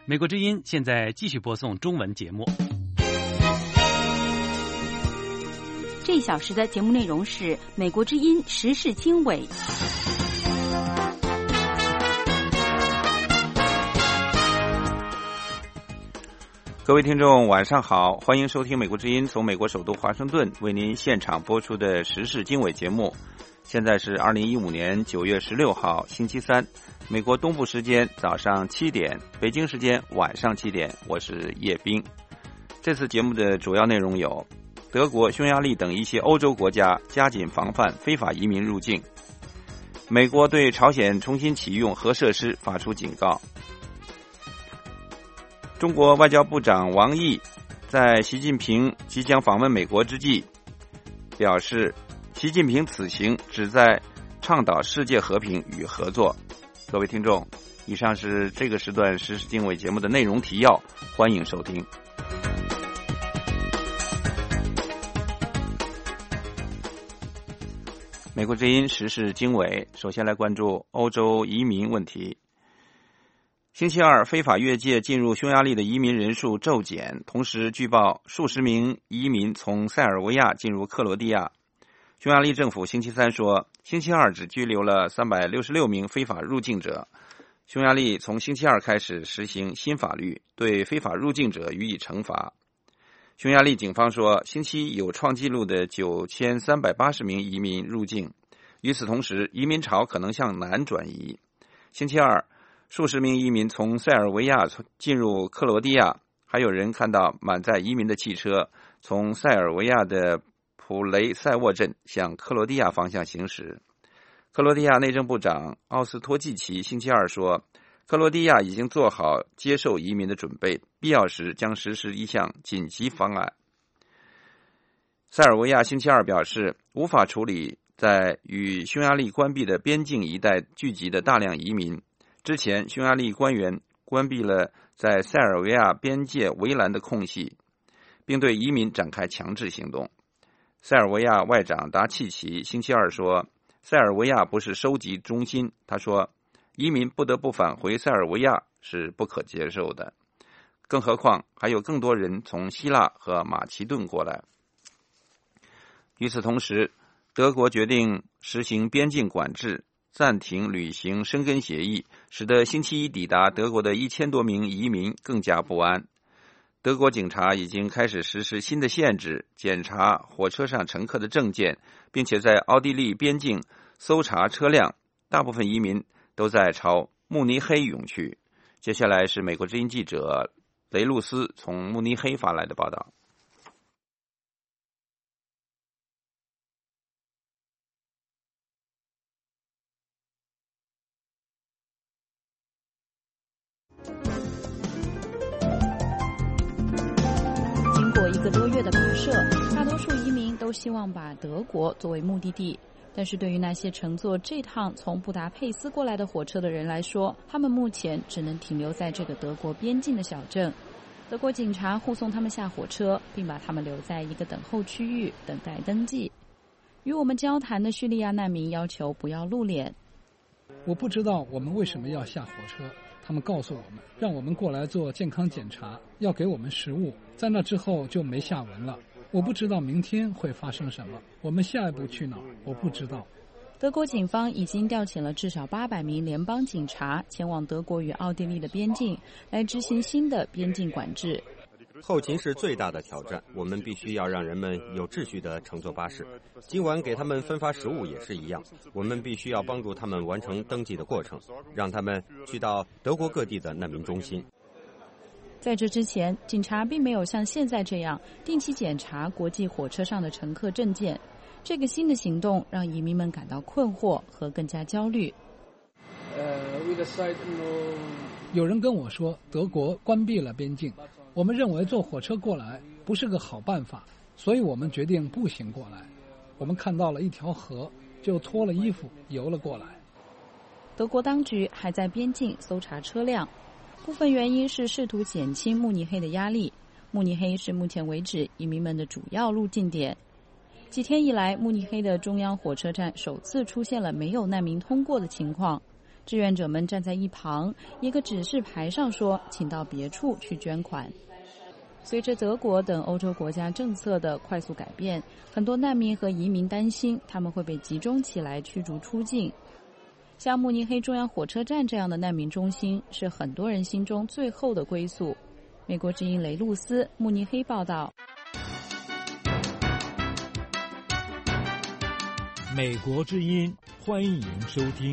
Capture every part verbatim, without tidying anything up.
美国之音现在继续播送中文节目。 这一小时的节目内容是美国之音时事经纬。 各位听众晚上好，欢迎收听美国之音从美国首都华盛顿为您现场播出的时事经纬节目。现在是二零一五年九月十六号星期三，美国东部时间早上七点，北京时间晚上七点，我是叶斌。这次节目的主要内容有：德国、匈牙利等一些欧洲国家加紧防范非法移民入境；美国对朝鲜重新启用核设施发出警告；中国外交部长王毅在习近平即将访问美国之际表示，习近平此行旨在倡导世界和平与合作。各位听众，以上是这个时段时事经纬节目的内容提要，欢迎收听。美国之音时事经纬，首先来关注欧洲移民问题。星期二，非法越界进入匈牙利的移民人数骤减，同时据报数十名移民从塞尔维亚进入克罗地亚。匈牙利政府星期三说，星期二只拘留了三百六十六名非法入境者。匈牙利从星期二开始实行新法律，对非法入境者予以惩罚。匈牙利警方说，星期有创纪录的九千三百八十名移民入境。与此同时，移民潮可能向南转移。星期二，数十名移民从塞尔维亚进入克罗地亚，还有人看到满载移民的汽车从塞尔维亚的普雷塞沃镇向克罗地亚方向行驶。克罗地亚内政部长奥斯托季奇星期二说，克罗地亚已经做好接受移民的准备，必要时将实施一项紧急方案。塞尔维亚星期二表示，无法处理在与匈牙利关闭的边境一带聚集的大量移民。之前，匈牙利官员关闭了在塞尔维亚边界围栏的空隙，并对移民展开强制行动。塞尔维亚外长达契奇星期二说，塞尔维亚不是收集中心。他说，移民不得不返回塞尔维亚是不可接受的，更何况还有更多人从希腊和马其顿过来。与此同时，德国决定实行边境管制，暂停履行申根协议，使得星期一抵达德国的一千多名移民更加不安。德国警察已经开始实施新的限制，检查火车上乘客的证件，并且在奥地利边境搜查车辆。大部分移民都在朝慕尼黑涌去。接下来是美国之音记者雷路斯从慕尼黑发来的报道。 一个多月的跋涉，大多数移民都希望把德国作为目的地，但是对于那些乘坐这趟从布达佩斯过来的火车的人来说，他们目前只能停留在这个德国边境的小镇。德国警察护送他们下火车，并把他们留在一个等候区域等待登记。与我们交谈的叙利亚难民要求不要露脸。 我不知道我们为什么要下火车，他们告诉我们，让我们过来做健康检查，要给我们食物，在那之后就没下文了。我不知道明天会发生什么，我们下一步去哪儿，我不知道。 德国警方已经调遣了至少八百名联邦警察前往德国与奥地利的边境，来执行新的边境管制。 后勤是最大的挑战，我们必须要让人们有秩序地乘坐巴士。今晚给他们分发食物也是一样，我们必须要帮助他们完成登记的过程，让他们去到德国各地的难民中心。 在这之前，警察并没有像现在这样定期检查国际火车上的乘客证件。这个新的行动让移民们感到困惑和更加焦虑。 有人跟我说，德国关闭了边境，我们认为坐火车过来不是个好办法，所以我们决定步行过来。我们看到了一条河，就脱了衣服游了过来。 德国当局还在边境搜查车辆，部分原因是试图减轻慕尼黑的压力。慕尼黑是目前为止移民们的主要入境点。几天以来，慕尼黑的中央火车站首次出现了没有难民通过的情况。 志愿者们站在一旁，一个指示牌上说请到别处去捐款。随着德国等欧洲国家政策的快速改变，很多难民和移民担心他们会被集中起来驱逐出境。像慕尼黑中央火车站这样的难民中心是很多人心中最后的归宿。美国之音雷露斯，慕尼黑报道。 美国之音，欢迎收听。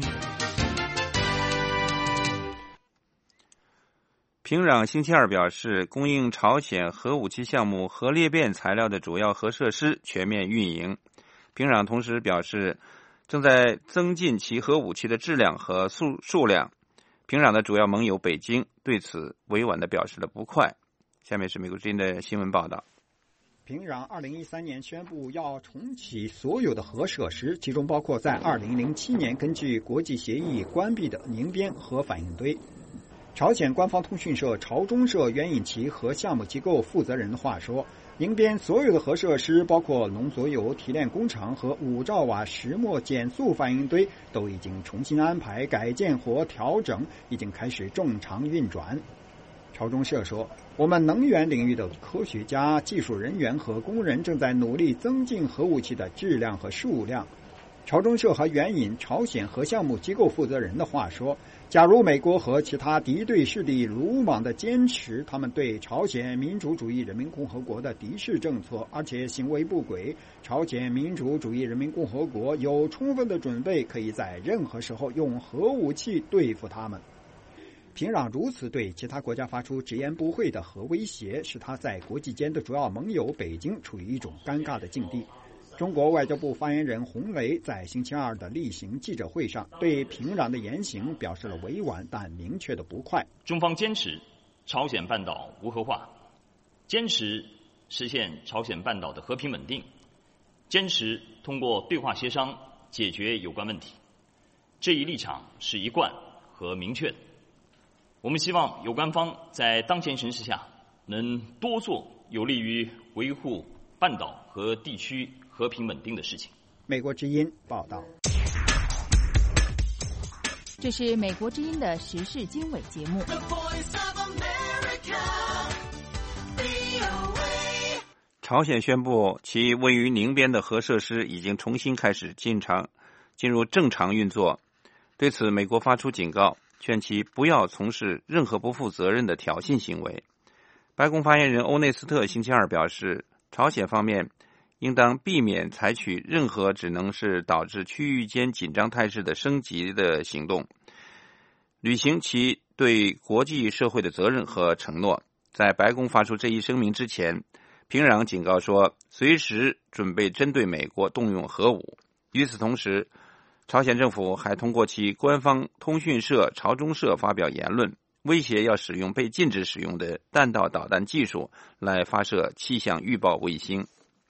平壤星期二表示，供应朝鲜核武器项目核裂变材料的主要核设施全面运营。平壤同时表示，正在增进其核武器的质量和数数量。平壤的主要盟友北京对此委婉地表示了不快。下面是美国之音的新闻报道。 平壤二零一三年宣布要重启所有的核设施，其中包括在二零零七年根据国际协议关闭的宁边核反应堆。朝鲜官方通讯社朝中社援引其核项目机构负责人的话说，宁边所有的核设施，包括浓缩铀提炼工厂和五兆瓦石墨减速反应堆，都已经重新安排、改建或调整，已经开始正常运转。朝中社说，我们能源领域的科学家、技术人员和工人正在努力增进核武器的质量和数量。朝中社还援引朝鲜核项目机构负责人的话说，假如美国和其他敌对势力鲁莽地坚持他们对朝鲜民主主义人民共和国的敌视政策，而且行为不轨，朝鲜民主主义人民共和国有充分的准备，可以在任何时候用核武器对付他们。平壤如此对其他国家发出直言不讳的核威胁，使他在国际间的主要盟友北京处于一种尴尬的境地。中国外交部发言人洪雷在星期二的例行记者会上对平壤的言行表示了委婉但明确的不快。 中方坚持朝鲜半岛无核化，坚持实现朝鲜半岛的和平稳定，坚持通过对话协商解决有关问题。这一立场是一贯和明确的。我们希望有关方在当前形势下能多做有利于维护半岛和地区和平稳定的事情。 美国之音报道。 这是美国之音的时事经纬节目。 朝鲜宣布其位于宁边的核设施已经重新开始进场进入正常运作。对此，美国发出警告，劝其不要从事任何不负责任的挑衅行为。白宫发言人欧内斯特星期二表示，朝鲜方面应当避免采取任何只能是导致区域间紧张态势的升级的行动，履行其对国际社会的责任和承诺。在白宫发出这一声明之前，平壤警告说，随时准备针对美国动用核武。与此同时，朝鲜政府还通过其官方通讯社朝中社发表言论，威胁要使用被禁止使用的弹道导弹技术来发射气象预报卫星。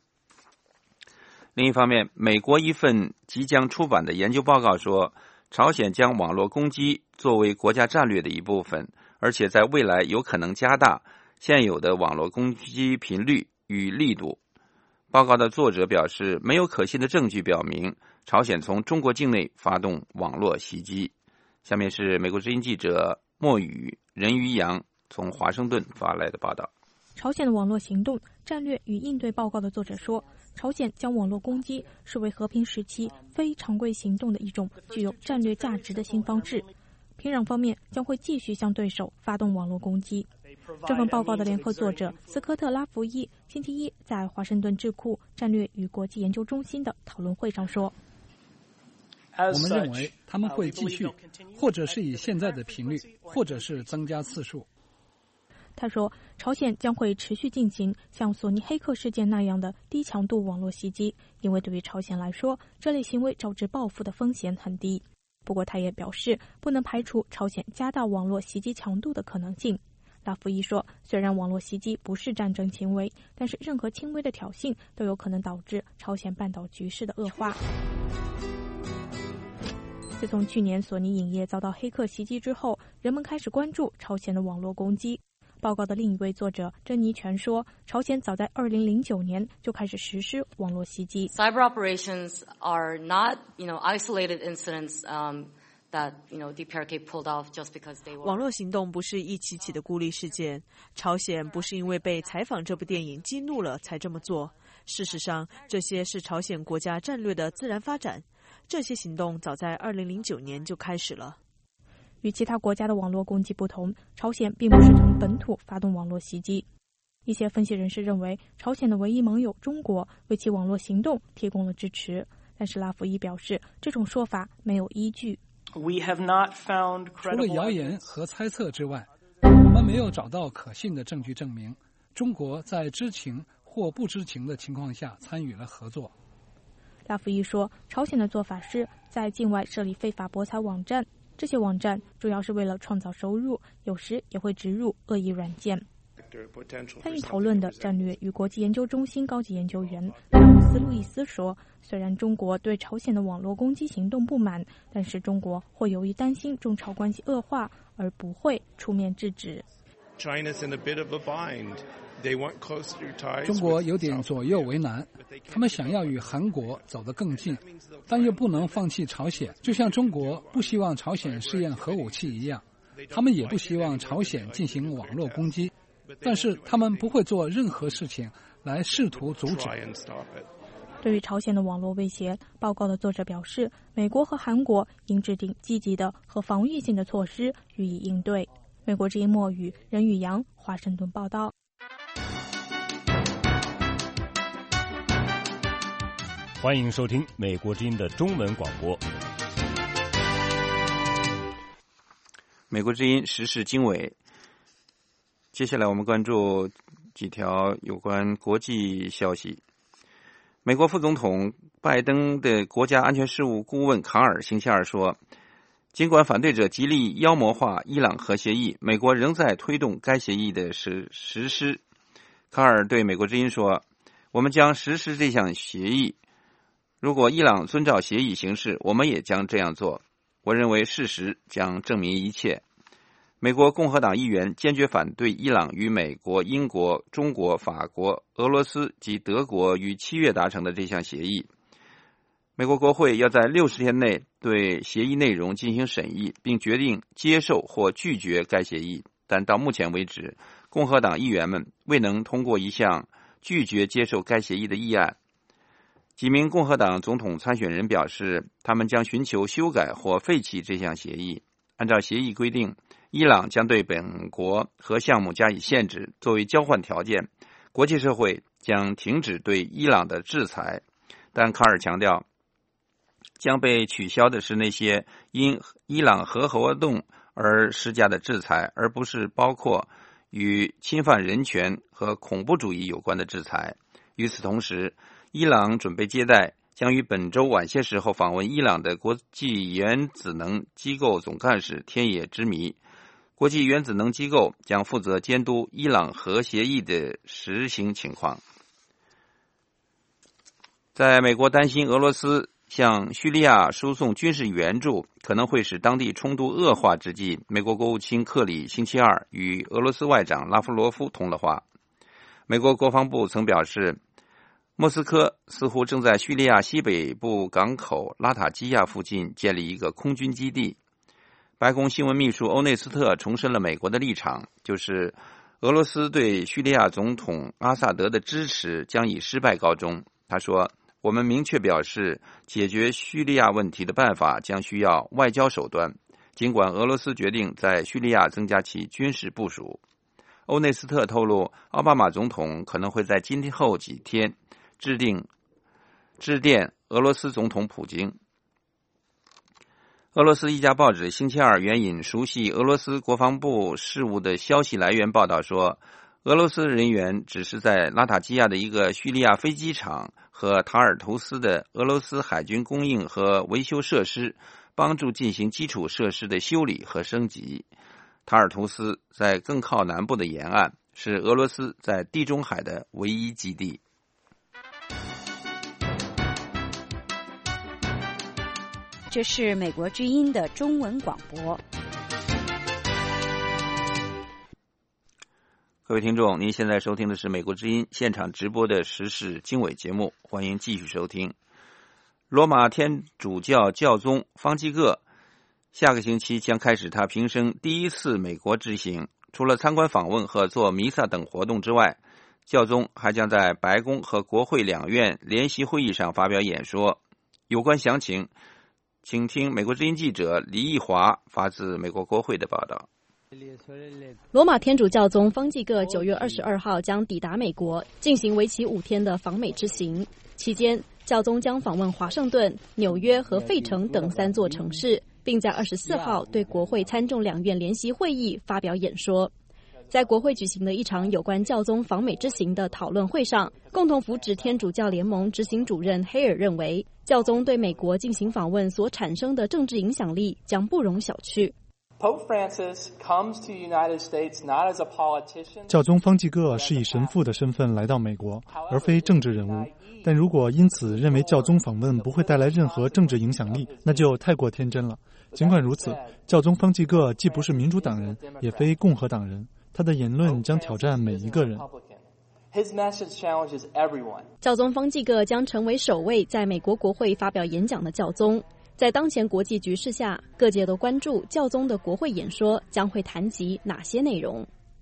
另一方面，美国一份即将出版的研究报告说，朝鲜将网络攻击作为国家战略的一部分，而且在未来有可能加大现有的网络攻击频率与力度。报告的作者表示，没有可信的证据表明朝鲜从中国境内发动网络袭击。下面是美国之音记者莫宇、任于阳从华盛顿发来的报道。 朝鲜的网络行动战略与应对报告的作者说，朝鲜将网络攻击视为和平时期非常规行动的一种具有战略价值的新方式。平壤方面将会继续向对手发动网络攻击。这份报告的联合作者斯科特·拉福伊星期一在华盛顿智库战略与国际研究中心的讨论会上说， 我们认为他们会继续，或者是以现在的频率，或者是增加次数。 他说，朝鲜将会持续进行像索尼黑客事件那样的低强度网络袭击，因为对于朝鲜来说，这类行为招致报复的风险很低。不过他也表示，不能排除朝鲜加大网络袭击强度的可能性。拉夫伊说，虽然网络袭击不是战争行为，但是任何轻微的挑衅都有可能导致朝鲜半岛局势的恶化。自从去年索尼影业遭到黑客袭击之后，人们开始关注朝鲜的网络攻击。报告的另一位作者珍妮全说，朝鲜早在二零零九年就开始实施网络袭击。 Cyber operations are not, you know, isolated incidents, um, 网络行动不是一起起的孤立事件，朝鲜不是因为被采访这部电影激怒了才这么做。事实上，这些是朝鲜国家战略的自然发展。这些行动早在二零零九年就开始了。 与其他国家的网络攻击不同，朝鲜并不是从本土发动网络袭击。一些分析人士认为，朝鲜的唯一盟友中国为其网络行动提供了支持，但是拉夫伊表示，这种说法没有依据。 除了谣言和猜测之外，我们没有找到可信的证据证明中国在知情或不知情的情况下参与了合作。 拉夫伊说，朝鲜的做法是在境外设立非法博彩网站，这些网站主要是为了创造收入，有时也会植入恶意软件。参与讨论的战略与国际研究中心高级研究员詹姆斯·路易斯说，虽然中国对朝鲜的网络攻击行动不满，但是中国会由于担心中朝关系恶化而不会出面制止。 中国有点左右为难，他们想要与韩国走得更近，但又不能放弃朝鲜，就像中国不希望朝鲜试验核武器一样，他们也不希望朝鲜进行网络攻击，但是他们不会做任何事情来试图阻止。 对于朝鲜的网络威胁，报告的作者表示，美国和韩国应制定积极的和防御性的措施予以应对。美国之音墨语任宇阳华盛顿报道。 欢迎收听美国之音的中文广播。 美国之音时事经纬，接下来我们关注几条有关国际消息。美国副总统拜登的国家安全事务顾问卡尔星期二说，尽管反对者极力妖魔化伊朗核协议，美国仍在推动该协议的实实施。卡尔对美国之音说，我们将实施这项协议，如果伊朗遵照协议行事，我们也将这样做。我认为事实将证明一切。美国共和党议员坚决反对伊朗与美国、英国、中国、法国、俄罗斯及德国于七月达成的这项协议。美国国会要在六十天内对协议内容进行审议，并决定接受或拒绝该协议，但到目前为止，共和党议员们未能通过一项拒绝接受该协议的议案。几名共和党总统参选人表示，他们将寻求修改或废弃这项协议。按照协议规定，伊朗将对本国核项目加以限制，作为交换条件，国际社会将停止对伊朗的制裁。但卡尔强调，将被取消的是那些因伊朗核活动而施加的制裁，而不是包括与侵犯人权和恐怖主义有关的制裁。与此同时，伊朗准备接待将于本周晚些时候访问伊朗的国际原子能机构总干事天野之弥。国际原子能机构将负责监督伊朗核协议的实行情况。在美国担心俄罗斯向叙利亚输送军事援助可能会使当地冲突恶化之际，美国国务卿克里星期二与俄罗斯外长拉夫罗夫通了话。美国国防部曾表示，莫斯科似乎正在叙利亚西北部港口拉塔基亚附近建立一个空军基地。白宫新闻秘书欧内斯特重申了美国的立场，就是俄罗斯对叙利亚总统阿萨德的支持将以失败告终。他说，我们明确表示，解决叙利亚问题的办法将需要外交手段，尽管俄罗斯决定在叙利亚增加其军事部署。欧内斯特透露，奥巴马总统可能会在今后几天制定致电俄罗斯总统普京。俄罗斯一家报纸星期二援引熟悉俄罗斯国防部事务的消息来源报道说，俄罗斯人员只是在拉塔基亚的一个叙利亚飞机场和塔尔图斯的俄罗斯海军供应和维修设施帮助进行基础设施的修理和升级。塔尔图斯在更靠南部的沿岸，是俄罗斯在地中海的唯一基地。 这是美国之音的中文广播。 各位听众，您现在收听的是美国之音现场直播的时事经纬节目，欢迎继续收听。罗马天主教教宗方济各下个星期将开始他平生第一次美国之行。除了参观访问和做弥撒等活动之外，教宗还将在白宫和国会两院联席会议上发表演说。有关详情，请听美国之音记者黎义华发自美国国会的报道。 罗马天主教宗方济各九月二十二号将抵达美国，进行为期五天的访美之行。期间，教宗将访问华盛顿、纽约和费城等三座城市，并在二十四号对国会参众两院联席会议发表演说。在国会举行的一场有关教宗访美之行的讨论会上，共同扶植天主教联盟执行主任黑尔认为，教宗对美国进行访问所产生的政治影响力将不容小觑。 教宗方济各是以神父的身份来到美国，而非政治人物。但如果因此认为教宗访问不会带来任何政治影响力，那就太过天真了。尽管如此，教宗方济各既不是民主党人，也非共和党人，他的言论将挑战每一个人。 教宗方济各将成为首位在美国国会发表演讲的教宗。在当前国际局势下，各界都关注教宗的国会演说将会谈及哪些内容。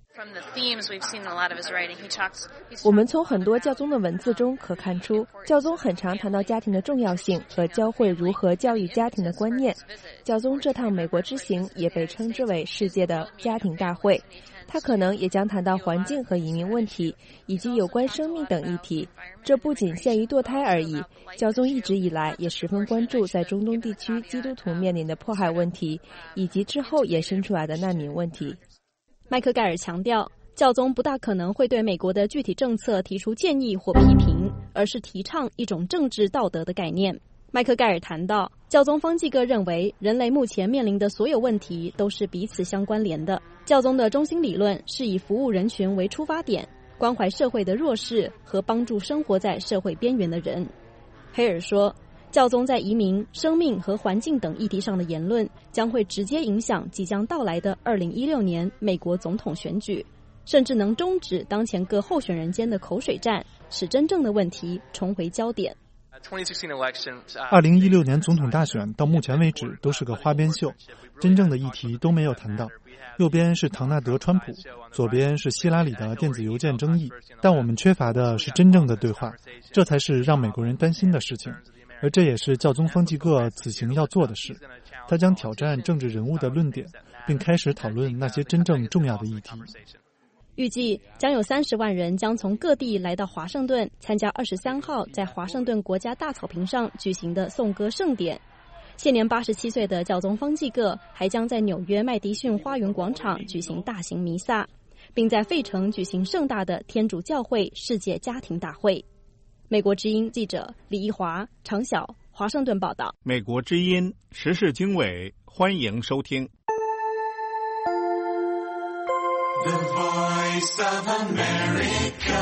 我们从很多教宗的文字中可看出，教宗很常谈到家庭的重要性和教会如何教育家庭的观念。教宗这趟美国之行也被称之为世界的家庭大会，他可能也将谈到环境和移民问题，以及有关生命等议题。这不仅限于堕胎而已，教宗一直以来也十分关注在中东地区基督徒面临的迫害问题，以及之后衍生出来的难民问题。 麦克盖尔强调，教宗不大可能会对美国的具体政策提出建议或批评，而是提倡一种政治道德的概念。麦克盖尔谈到，教宗方济各认为，人类目前面临的所有问题都是彼此相关联的。教宗的中心理论是以服务人群为出发点，关怀社会的弱势和帮助生活在社会边缘的人。黑尔说，教宗在移民、生命和环境等议题上的言论将会直接影响即将到来的二零一六年美国总统选举，甚至能终止当前各候选人间的口水战，使真正的问题重回焦点。 二零一六年总统大选到目前为止都是个花边秀，真正的议题都没有谈到。右边是唐纳德·川普，左边是希拉里的电子邮件争议，但我们缺乏的是真正的对话，这才是让美国人担心的事情。而这也是教宗方济各此行要做的事，他将挑战政治人物的论点，并开始讨论那些真正重要的议题。 预计将有三十万人将从各地来到华盛顿，参加二十三号在华盛顿国家大草坪上举行的颂歌盛典。现年八十七岁的教宗方济各还将在纽约麦迪逊花园广场举行大型弥撒，并在费城举行盛大的天主教会世界家庭大会。美国之音记者李一华、常晓，华盛顿报道。 美国之音时事经纬，欢迎收听。 The Voice of America。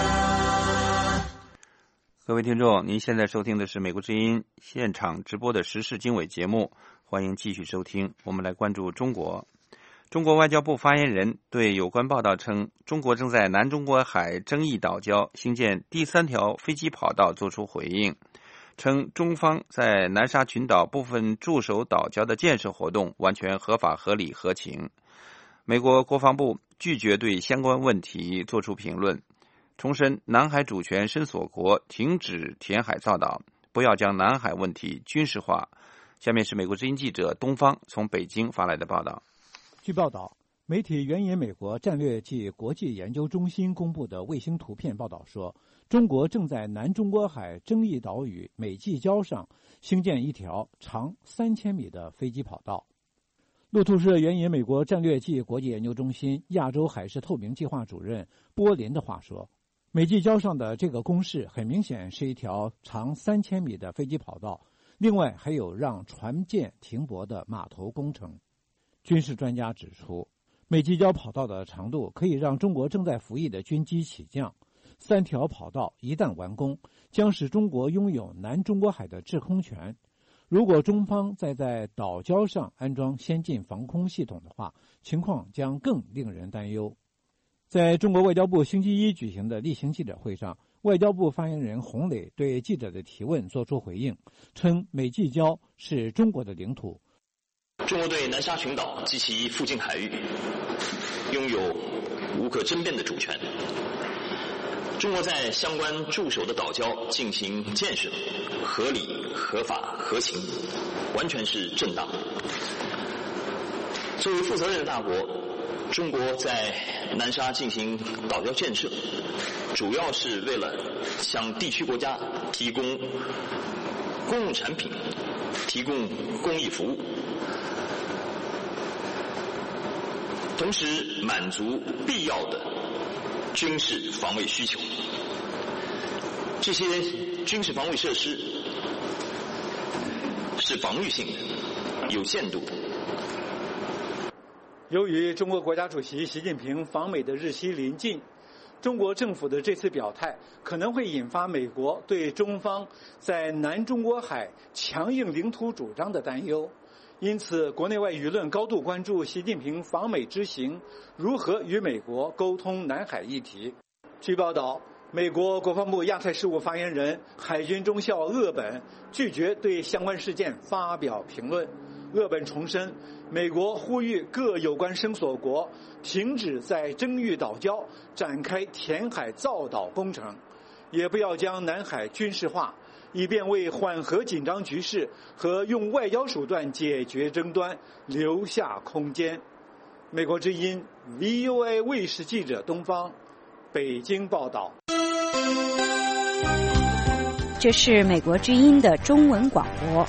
各位听众，您现在收听的是美国之音现场直播的时事经纬节目，欢迎继续收听。我们来关注中国。中国外交部发言人对有关报道称，中国正在南中国海争议岛礁兴建第三条飞机跑道作出回应，称中方在南沙群岛部分驻守岛礁的建设活动完全合法、合理、合情。美国国防部拒绝对相关问题作出评论，重申南海主权伸索国停止填海造岛，不要将南海问题军事化。下面是美国之音记者东方从北京发来的报道。 据报道，媒体援引美国战略暨国际研究中心公布的卫星图片报道说，中国正在南中国海争议岛屿美济礁上兴建一条长三千米的飞机跑道。路透社援引美国战略暨国际研究中心亚洲海事透明计划主任波林的话说，美济礁上的这个工事很明显是一条长三千米的飞机跑道，另外还有让船舰停泊的码头工程。军事专家指出，美济礁跑道的长度可以让中国正在服役的军机起降。三条跑道一旦完工，将使中国拥有南中国海的制空权。如果中方再在岛礁上安装先进防空系统的话，情况将更令人担忧。在中国外交部星期一举行的例行记者会上，外交部发言人洪磊对记者的提问作出回应，称美济礁是中国的领土。 中国对南沙群岛及其附近海域拥有无可争辩的主权。中国在相关驻守的岛礁进行建设，合理、合法、合情，完全是正当。作为负责任的大国，中国在南沙进行岛礁建设，主要是为了向地区国家提供公用产品，提供公益服务，同时满足必要的军事防卫需求。这些军事防卫设施是防御性的、有限度的。 由于中国国家主席习近平访美的日期临近，中国政府的这次表态可能会引发美国对中方在南中国海强硬领土主张的担忧。因此，国内外舆论高度关注习近平访美之行如何与美国沟通南海议题。据报道，美国国防部亚太事务发言人海军中校鄂本拒绝对相关事件发表评论。鄂本重申，美国呼吁各有关声索国停止在争议岛礁展开填海造岛工程，也不要将南海军事化，以便为缓和紧张局势和用外交手段解决争端留下空间。美国之音 V O A 卫视记者东方北京报道。 这是美国之音的中文广播。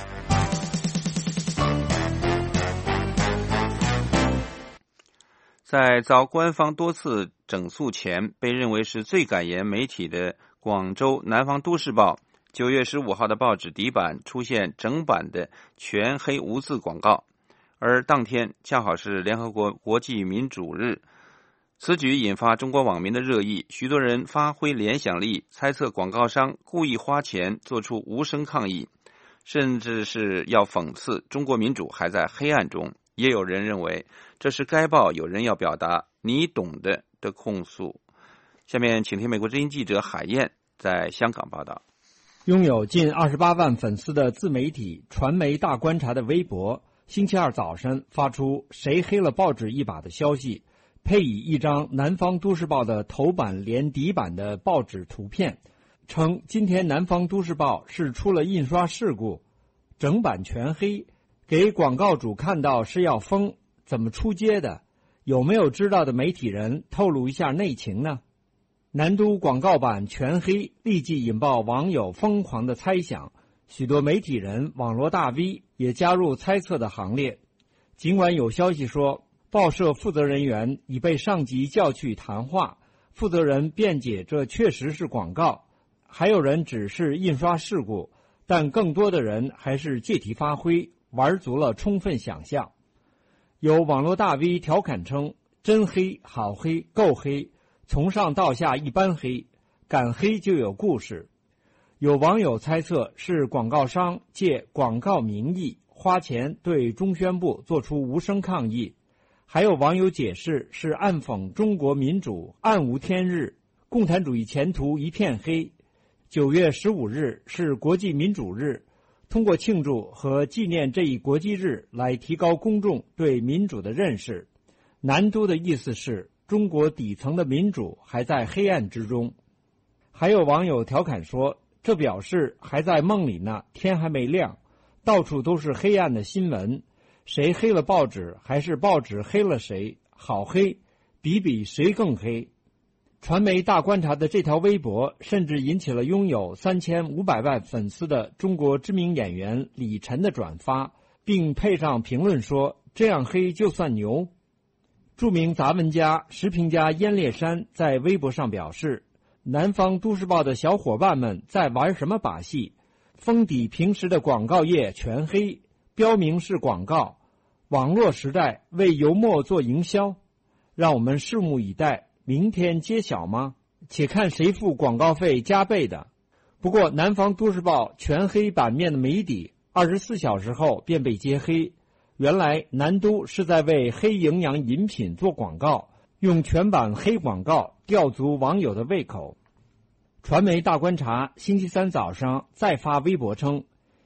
在遭官方多次整肃前，被认为是最敢言媒体的广州南方都市报九月十五号的报纸底版出现整版的全黑无字广告，而当天恰好是联合国国际民主日。此举引发中国网民的热议，许多人发挥联想力，猜测广告商故意花钱做出无声抗议，甚至是要讽刺中国民主还在黑暗中。也有人认为这是该报有人要表达你懂的的控诉。下面请听美国之音记者海燕在香港报道。 拥有近二十八万粉丝的自媒体传媒大观察的微博，星期二早晨发出谁黑了报纸一把的消息，配以一张南方都市报的头版连底版的报纸图片，称今天南方都市报是出了印刷事故，整版全黑，给广告主看到是要封，怎么出街的？有没有知道的媒体人透露一下内情呢？南都广告版全黑，立即引爆网友疯狂的猜想，许多媒体人、网络大 V 也加入猜测的行列。尽管有消息说报社负责人员已被上级叫去谈话，负责人辩解这确实是广告，还有人只是印刷事故，但更多的人还是借题发挥，玩足了充分想象。有网络大 V 调侃称，真黑、好黑、够黑，从上到下一般黑，敢黑就有故事。有网友猜测是广告商借广告名义花钱对中宣部做出无声抗议，还有网友解释是暗讽中国民主暗无天日，共产主义前途一片黑。九月十五日是国际民主日，通过庆祝和纪念这一国际日来提高公众对民主的认识。南都的意思是中国底层的民主还在黑暗之中。还有网友调侃说，这表示还在梦里呢，天还没亮，到处都是黑暗的新闻，谁黑了报纸还是报纸黑了谁，好黑，比比谁更黑。传媒大观察的这条微博甚至引起了拥有三千五百万粉丝的中国知名演员李晨的转发，并配上评论说，这样黑就算牛。著名杂文家、时评家燕烈山在微博上表示，南方都市报的小伙伴们在玩什么把戏，封底平时的广告页全黑，标明是广告，网络时代为油墨做营销，让我们拭目以待，明天揭晓吗？且看谁付广告费加倍的。不过南方都市报全黑版面的媒底二十四小时后便被揭黑，原来南都是在为黑营养饮品做广告，用全版黑广告吊足网友的胃口。传媒大观察星期三早上再发微博称，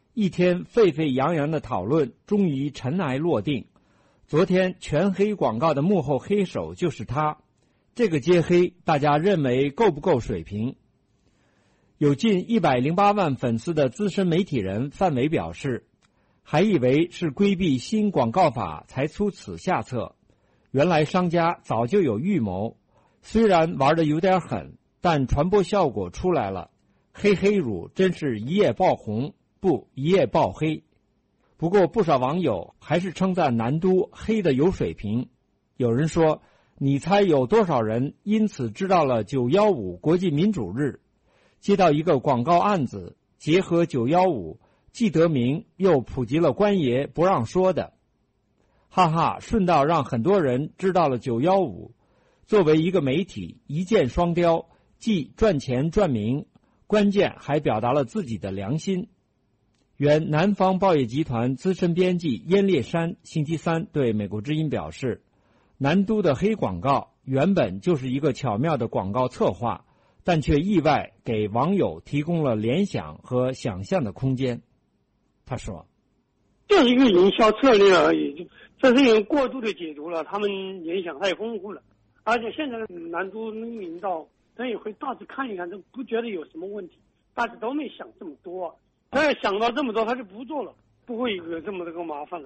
一天沸沸扬扬的讨论终于尘埃落定。昨天全黑广告的幕后黑手就是他，这个揭黑大家认为够不够水平？有近一百零八万粉丝的资深媒体人范伟表示，还以为是规避新广告法才出此下策，原来商家早就有预谋，虽然玩得有点狠，但传播效果出来了。黑黑乳真是一夜爆红，不一夜爆黑。不过不少网友还是称赞南都黑的有水平。有人说，你猜有多少人因此知道了九一五国际民主日？接到一个广告案子，结合九一五，既得名又普及了官爷不让说的。哈哈，顺道让很多人知道了九一五。作为一个媒体，一箭双雕，既赚钱赚名，关键还表达了自己的良心。原南方报业集团资深编辑燕烈山星期三对美国之音表示，南都的黑广告原本就是一个巧妙的广告策划，但却意外给网友提供了联想和想象的空间。他说， 就是一个营销策略而已，这是人过度的解读了，他们联想太丰富了。而且现在的南都领导他也会大致看一看，都不觉得有什么问题，大家都没想这么多，他要想到这么多他就不做了，不会有这么多个麻烦了。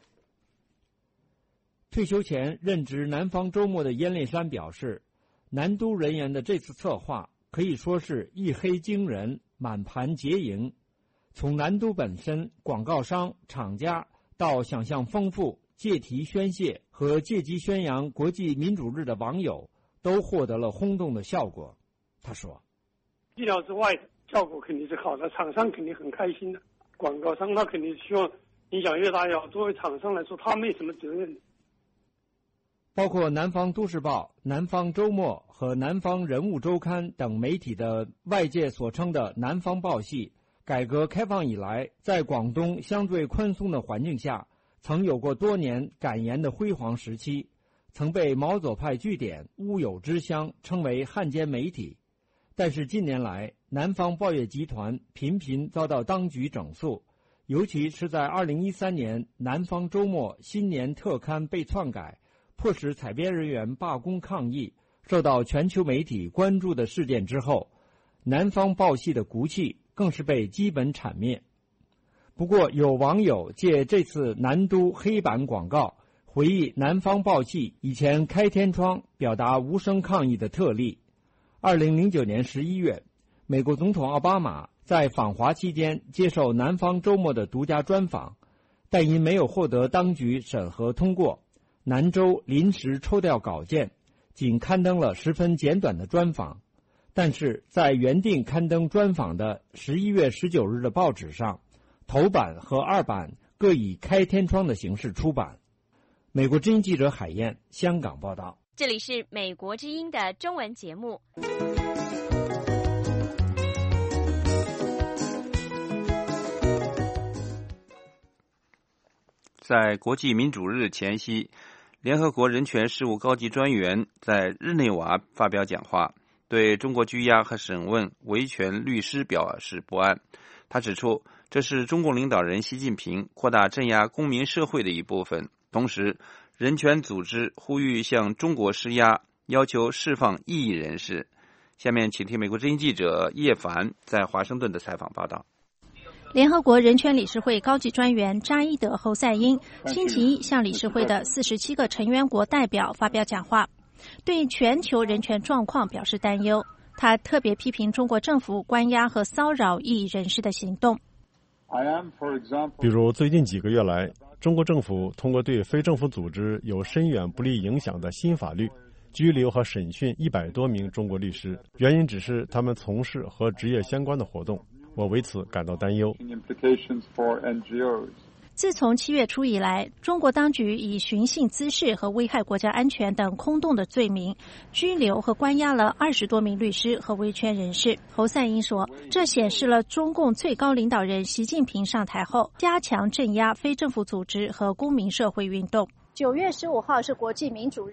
退休前任职南方周末的燕烈山表示，南都人员的这次策划可以说是一黑惊人，满盘皆赢。从南都本身、广告商、厂家到想象丰富、借题宣泄和借机宣扬国际民主日的网友，都获得了轰动的效果。他说， 意料之外的效果肯定是好的，厂商肯定很开心的，广告商他肯定希望影响越大越好。作为厂商来说，他没什么责任。 包括南方都市报、南方周末和南方人物周刊等媒体的外界所称的南方报系，改革开放以来，在广东相对宽松的环境下，曾有过多年敢言的辉煌时期，曾被毛左派据点乌有之乡称为汉奸媒体。但是近年来，南方报业集团频频遭到当局整肃，尤其是在二零一三年南方周末新年特刊被篡改，迫使采编人员罢工抗议，受到全球媒体关注的事件之后，南方报系的骨气更是被基本铲灭。不过有网友借这次南都黑板广告回忆南方报系以前开天窗表达无声抗议的特例。二零零九年十一月，美国总统奥巴马在访华期间接受南方周末的独家专访，但因没有获得当局审核通过，南州临时抽调稿件，仅刊登了十分简短的专访。但是在原定刊登专访的十一月十九日的报纸上，头版和二版各以开天窗的形式出版。美国之音记者海燕，香港报道。 这里是美国之音的中文节目。 在国际民主日前夕，联合国人权事务高级专员在日内瓦发表讲话，对中国拘押和审问维权律师表示不安。他指出，这是中共领导人习近平扩大镇压公民社会的一部分。同时，人权组织呼吁向中国施压，要求释放异议人士。下面请听美国之音记者叶凡在华盛顿的采访报道。 联合国人权理事会高级专员扎伊德·侯赛因星期一向理事会的四十七个成员国代表发表讲话，对全球人权状况表示担忧。他特别批评中国政府关押和骚扰异议人士的行动。 比如最近几个月来，中国政府通过对非政府组织有深远不利影响的新法律，拘留和审讯一百多名中国律师，原因只是他们从事和职业相关的活动。我为此感到担忧。 自从七月初以来，中国当局以寻衅滋事和危害国家安全等空洞的罪名，拘留和关押了二十多名律师和维权人士。侯赛因说，这显示了中共最高领导人习近平上台后，加强镇压非政府组织和公民社会运动。 九月十五号是国际民主日，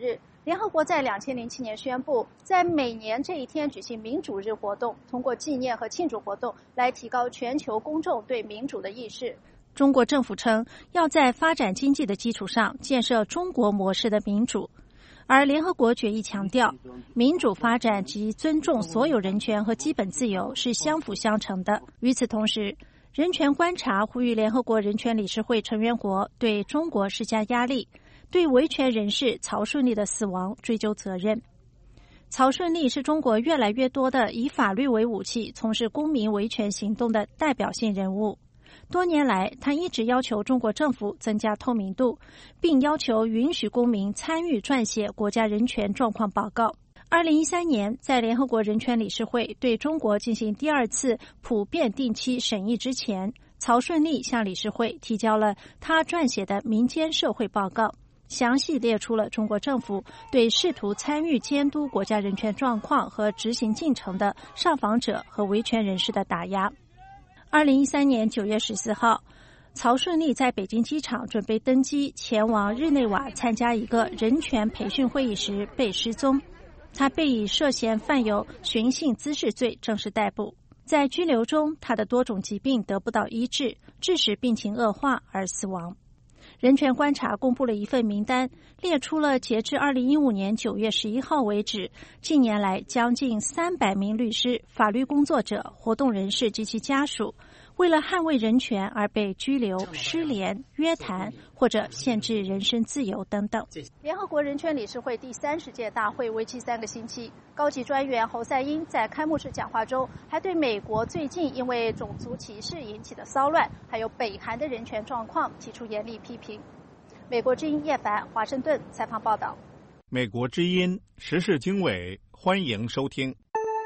联合国在两千零七年宣布，在每年这一天举行民主日活动，通过纪念和庆祝活动来提高全球公众对民主的意识。 中国政府称，要在发展经济的基础上建设中国模式的民主。而联合国决议强调，民主发展及尊重所有人权和基本自由是相辅相成的。与此同时，人权观察呼吁联合国人权理事会成员国对中国施加压力，对维权人士曹顺利的死亡追究责任。曹顺利是中国越来越多的以法律为武器从事公民维权行动的代表性人物。多年来，他一直要求中国政府增加透明度，并要求允许公民参与撰写国家人权状况报告。二零一三年，在联合国人权理事会对中国进行第二次普遍定期审议之前，曹顺利向理事会提交了他撰写的民间社会报告，详细列出了中国政府对试图参与监督国家人权状况和执行进程的上访者和维权人士的打压。二零一三年九月十四号，曹顺利在北京机场准备登机前往日内瓦参加一个人权培训会议时被失踪，他被以涉嫌犯有寻衅滋事罪正式逮捕。在拘留中，他的多种疾病得不到医治，致使病情恶化而死亡。人权观察公布了一份名单，列出了截至二零一五年九月十一号为止，近年来将近三百名律师、法律工作者、活动人士及其家属为了捍卫人权而被拘留、失联、约谈或者限制人身自由等等。 联合国人权理事会第三十届大会为期三个星期，高级专员侯赛因在开幕式讲话中还对美国最近因为种族歧视引起的骚乱，还有北韩的人权状况提出严厉批评。美国之音叶凡华盛顿采访报道。 美国之音时事经纬，欢迎收听。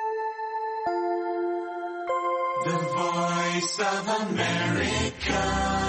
The Voice of America。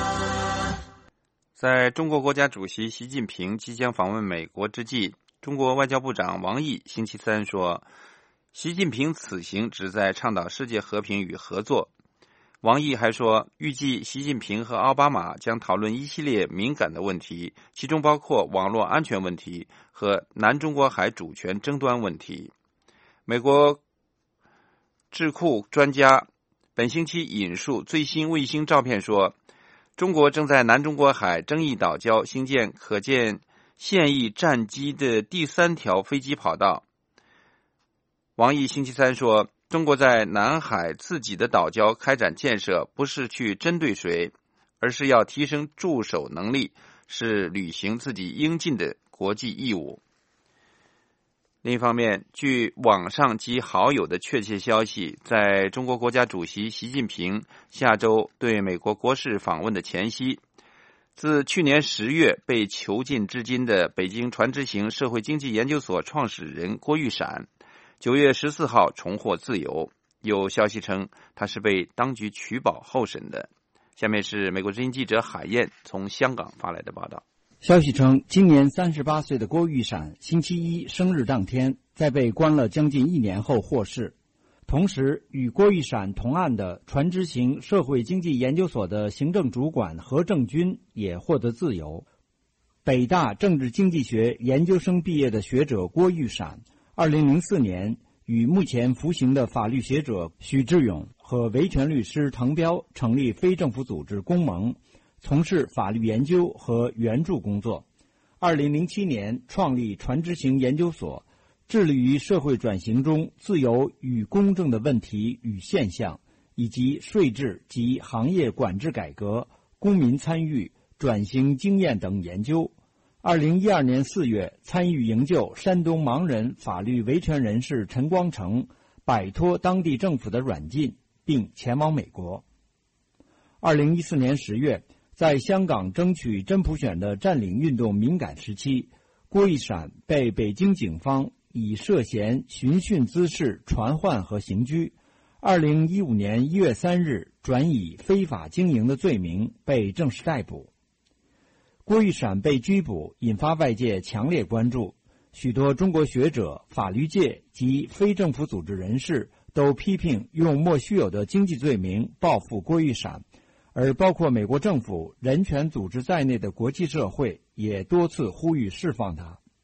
在中国国家主席习近平即将访问美国之际，中国外交部长王毅星期三说，习近平此行旨在倡导世界和平与合作。王毅还说，预计习近平和奥巴马将讨论一系列敏感的问题，其中包括网络安全问题和南中国海主权争端问题。美国智库专家本星期引述最新卫星照片说，中国正在南中国海争议岛礁兴建可见现役战机的第三条飞机跑道。王毅星期三说，中国在南海自己的岛礁开展建设，不是去针对谁，而是要提升驻守能力，是履行自己应尽的国际义务。另一方面，据网上及好友的确切消息，在中国国家主席习近平下周对美国国事访问的前夕，自去年十月被囚禁至今的北京传知行社会经济研究所创始人郭玉闪，九月十四号重获自由。有消息称，他是被当局取保候审的。下面是美国之音记者海燕从香港发来的报道。 消息称，今年三十八岁的郭玉闪星期一生日当天，在被关了将近一年后获释。同时，与郭玉闪同案的传知行社会经济研究所的行政主管何正军也获得自由。北大政治经济学研究生毕业的学者郭玉闪，二零零四年与目前服刑的法律学者许志勇和维权律师滕彪成立非政府组织公盟，从事法律研究和援助工作。二零零七年创立传知行研究所，致力于社会转型中自由与公正的问题与现象，以及税制及行业管制改革、公民参与、转型经验等研究。二零一二年四月，参与营救山东盲人法律维权人士陈光诚，摆脱当地政府的软禁，并前往美国。二零一四年十月，在香港争取真普选的占领运动敏感时期，郭玉闪被北京警方以涉嫌寻衅滋事传唤和刑拘。二零一五年一月三日，转以非法经营的罪名被正式逮捕。郭玉闪被拘捕，引发外界强烈关注。许多中国学者、法律界及非政府组织人士都批评用莫须有的经济罪名报复郭玉闪，而包括美国政府、人权组织在内的国际社会也多次呼吁释放他。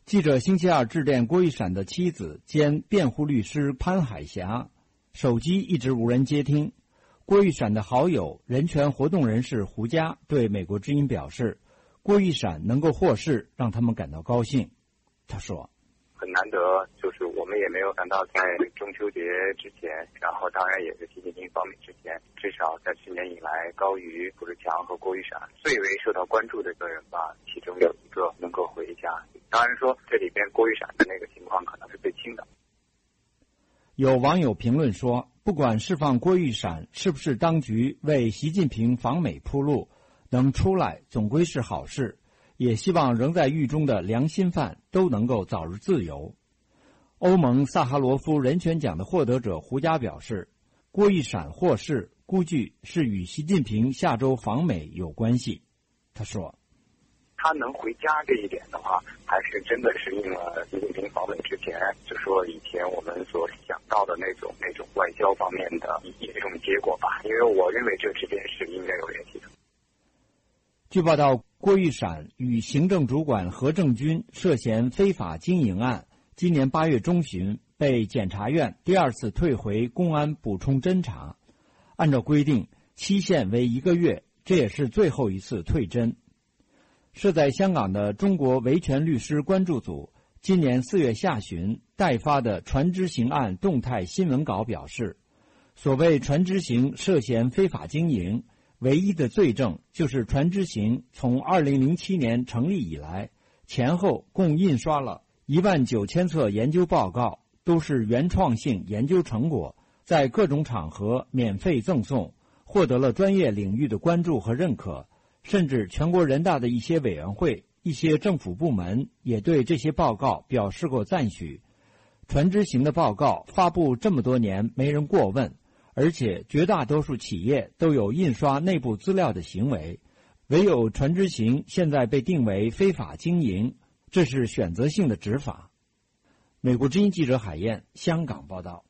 记者星期二致电郭玉闪的妻子兼辩护律师潘海霞，手机一直无人接听。郭玉闪的好友、人权活动人士胡佳对美国之音表示，郭玉闪能够获释，让他们感到高兴。他说：“ 很难得，就是我们也没有想到在中秋节之前，然后当然也是习近平访美之前，至少在去年以来高于卜志强和郭玉闪最为受到关注的个人吧，其中有一个能够回家。当然说这里边郭玉闪的那个情况可能是最轻的。” 有网友评论说，不管释放郭玉闪是不是当局为习近平访美铺路，能出来总归是好事，也希望仍在狱中的良心犯都能够早日自由。欧盟萨哈罗夫人权奖的获得者胡佳表示，郭玉闪获释估计是与习近平下周访美有关系。他说， 他能回家这一点的话，还是真的是应了习近平访美之前就说以前我们所想到的那种那种外交方面的一种结果吧，因为我认为这之间是应该有联系的。 据报道，郭玉闪与行政主管何正军涉嫌非法经营案，今年八月中旬被检察院第二次退回公安补充侦查，按照规定期限为一个月，这也是最后一次退侦。设在香港的中国维权律师关注组今年四月下旬代发的传知行案动态新闻稿表示，所谓传知行涉嫌非法经营，唯一的罪证就是传知行从二零零七年成立以来，前后共印刷了一万九千册研究报告，都是原创性研究成果，在各种场合免费赠送，获得了专业领域的关注和认可。甚至全国人大的一些委员会、一些政府部门也对这些报告表示过赞许。传知行的报告发布这么多年没人过问，而且绝大多数企业都有印刷内部资料的行为，唯有传知行现在被定为非法经营，这是选择性的执法。美国之音记者海燕，香港报道。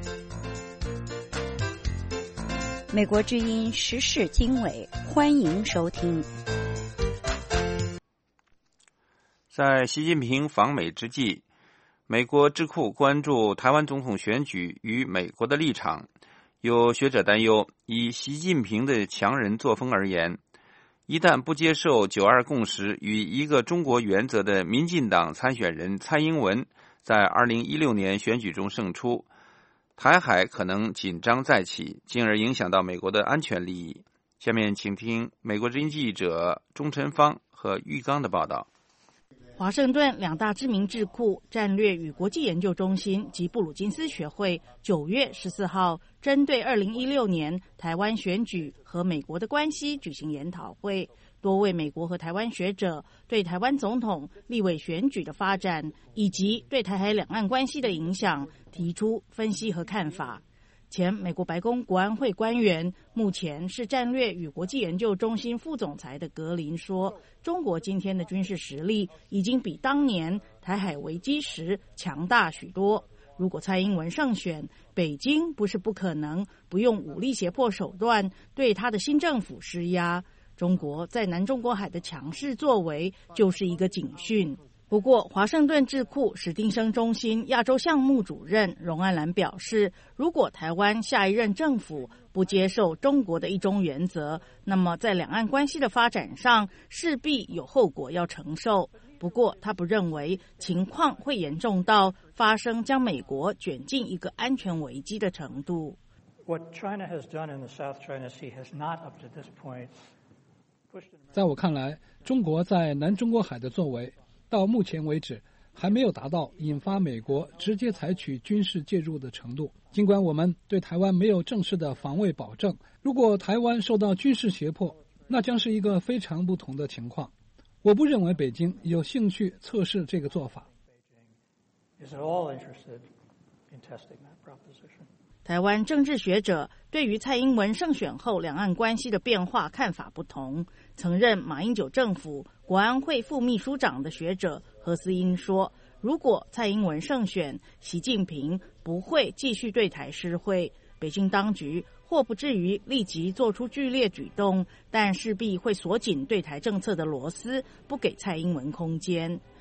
美国之音时事经纬，欢迎收听。 在习近平访美之际，美国智库关注台湾总统选举与美国的立场。有学者担忧，以习近平的强人作风而言，一旦不接受九二共识与一个中国原则的民进党参选人蔡英文在二零一六年选举中胜出，台海可能紧张再起，进而影响到美国的安全利益。下面请听美国之音记者钟晨芳和玉刚的报道。 华盛顿两大知名智库战略与国际研究中心及布鲁金斯学会九月十四号针对二零一六年台湾选举和美国的关系举行研讨会，多位美国和台湾学者对台湾总统、立委选举的发展以及对台海两岸关系的影响提出分析和看法。前美国白宫国安会官员，目前是战略与国际研究中心副总裁的格林说，中国今天的军事实力已经比当年台海危机时强大许多。如果蔡英文胜选，北京不是不可能不用武力胁迫手段对他的新政府施压。中国在南中国海的强势作为就是一个警讯。不过，华盛顿智库史汀生中心亚洲项目主任荣安兰表示，如果台湾下一任政府不接受中国的一中原则，那么在两岸关系的发展上势必有后果要承受。不过，他不认为情况会严重到发生将美国卷进一个安全危机的程度。 What China has done in the South China Sea has not up to this point pushed. 在我看来，中国在南中国海的作为到目前为止还没有达到引发美国直接采取军事介入的程度。尽管我们对台湾没有正式的防卫保证，如果台湾受到军事胁迫，那将是一个非常不同的情况。我不认为北京有兴趣测试这个做法。 台湾政治学者对于蔡英文胜选后两岸关系的变化看法不同。曾任马英九政府国安会副秘书长的学者何思英说，如果蔡英文胜选，习近平不会继续对台施惠，北京当局或不至于立即做出剧烈举动，但势必会锁紧对台政策的螺丝，不给蔡英文空间。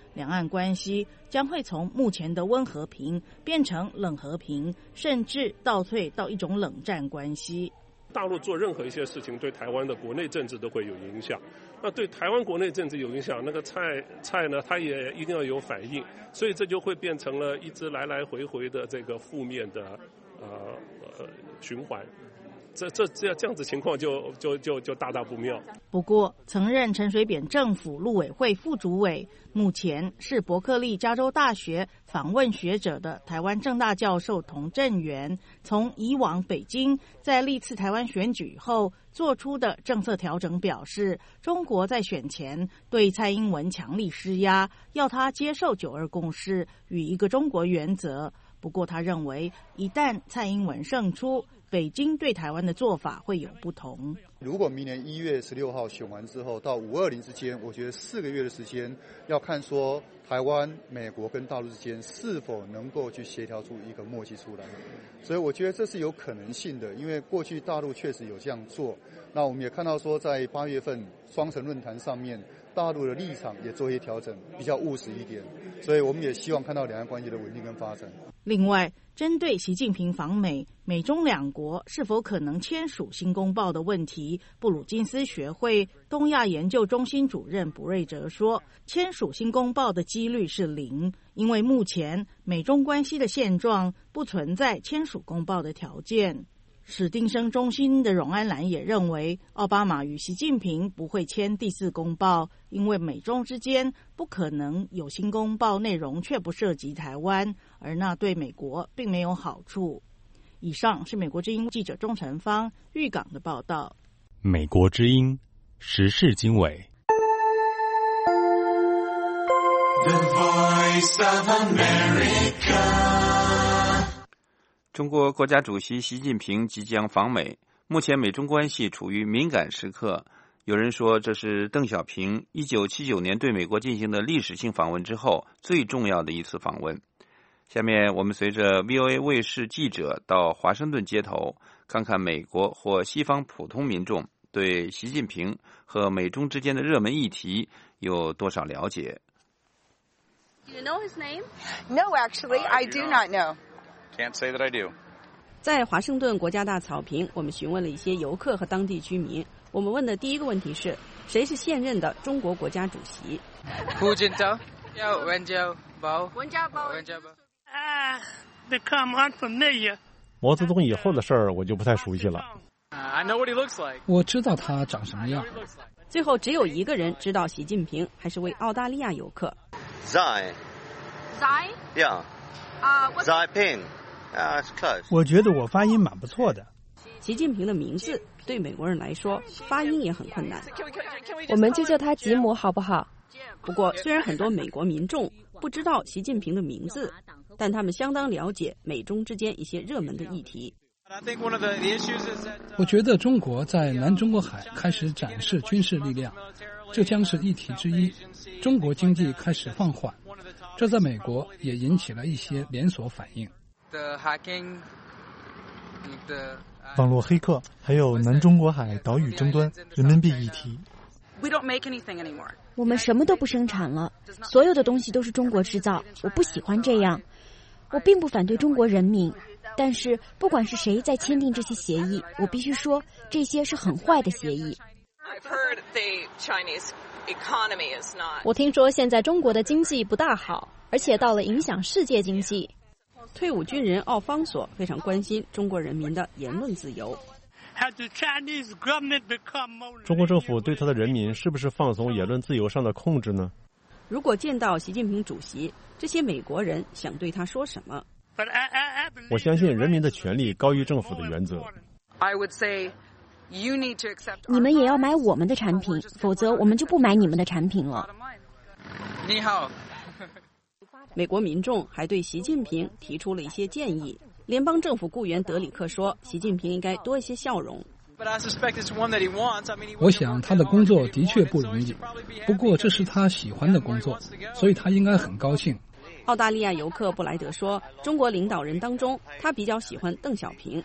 两岸关系将会从目前的温和平变成冷和平，甚至倒退到一种冷战关系。 大陆做任何一些事情，对台湾的国内政治都会有影响。那对台湾国内政治有影响，那个蔡蔡呢，他也一定要有反应，所以这就会变成了一直来来回回的这个负面的呃呃循环。这这这这样子情况就就就就大大不妙。 不过，曾任陈水扁政府陆委会副主委，目前是伯克利加州大学访问学者的台湾政大教授童振源，从以往北京在历次台湾选举后做出的政策调整表示，中国在选前对蔡英文强力施压，要他接受九二共识与一个中国原则。不过，他认为一旦蔡英文胜出，北京对台湾的做法会有不同。 如果明年一月十六号选完之后，到五二零之间，我觉得四个月的时间，要看说台湾、美国跟大陆之间是否能够去协调出一个默契出来。所以我觉得这是有可能性的，因为过去大陆确实有这样做。那我们也看到说，在八月份双城论坛上面，大陆的立场也做一些调整，比较务实一点。所以我们也希望看到两岸关系的稳定跟发展。 另外，针对习近平访美，美中两国是否可能签署新公报的问题，布鲁金斯学会东亚研究中心主任卜瑞哲说，签署新公报的几率是零，因为目前美中关系的现状不存在签署公报的条件。史丁生中心的荣安兰也认为，奥巴马与习近平不会签第四公报，因为美中之间不可能有新公报内容却不涉及台湾，而那对美国并没有好处。以上是美国之音记者钟成芳玉港的报道。 美国之音时事经纬。 The Voice of America。 中国国家主席习近平即将访美，目前美中关系处于敏感时刻。有人说，这是邓小平一九七九年对美国进行的历史性访问之后最重要的一次访问。下面我们随着 V O A 卫视记者到华盛顿街头，看看美国或西方普通民众对习近平和美中之间的热门议题有多少了解。 Do you know his name? No, actually, I do not know. Can't say that I do. 在华盛顿国家大草坪，我们询问了一些游客和当地居民。我们问的第一个问题是，谁是现任的中国国家主席？ 胡锦涛、温家宝、温家宝、温家宝。 Ah, become unfamiliar. 毛泽东以后的事儿我就不太熟悉了。 I know what he looks like. 我知道他长什么样。 最后只有一个人知道习近平，还是位澳大利亚游客。 Xi. Xi? Yeah. Uh, Xi Jinping. Uh, it's close. 我觉得我发音蛮不错的。 习近平的名字对美国人来说发音也很困难。 我们就叫他吉姆好不好？ 不过虽然很多美国民众不知道习近平的名字，但他们相当了解美中之间一些热门的议题。 我觉得中国在南中国海开始展示军事力量，这将是议题之一。中国经济开始放缓，这在美国也引起了一些连锁反应。 网络黑客，还有南中国海岛屿争端、人民币议题。 我们什么都不生产了，所有的东西都是中国制造。我不喜欢这样。我并不反对中国人民，但是不管是谁在签订这些协议，我必须说这些是很坏的协议。 我听说现在中国的经济不大好，而且到了影响世界经济。 退伍军人奥方索非常关心中国人民的言论自由。 中国政府对他的人民是不是放松言论自由上的控制呢？ 如果见到习近平主席，这些美国人想对他说什么？ 我相信人民的权利高于政府的原则。 你们也要买我们的产品，否则我们就不买你们的产品了。 你好。 美国民众还对习近平提出了一些建议。联邦政府雇员德里克说，习近平应该多一些笑容。 我想他的工作的确不容易，不过这是他喜欢的工作，所以他应该很高兴。 澳大利亚游客布莱德说，中国领导人当中，他比较喜欢邓小平。